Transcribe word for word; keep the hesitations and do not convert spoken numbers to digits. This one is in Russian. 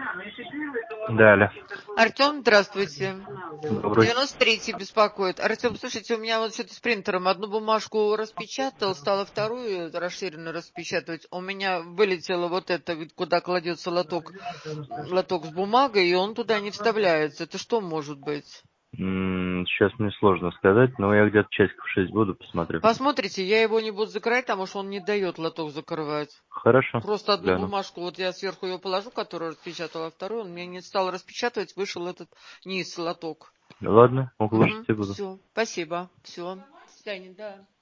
Далее. Артем, здравствуйте. Добрый. девяносто третий беспокоит. Артем, слушайте, у меня вот что-то с принтером. Одну бумажку распечатал, стала вторую расширенно распечатывать. У меня вылетело вот это, куда кладется лоток, лоток с бумагой, и он туда не вставляется. Это что может быть? М, Сейчас мне сложно сказать, но я где-то часиков шесть буду, посмотрю. Посмотрите, я его не буду закрывать, потому что он не дает лоток закрывать. Хорошо, Просто одну гляну. бумажку, вот я сверху ее положу, которую распечатала, а вторую он мне не стал распечатывать, вышел этот низ, лоток. Ладно, около Угу, шести буду. все, спасибо, все. До свидания, да.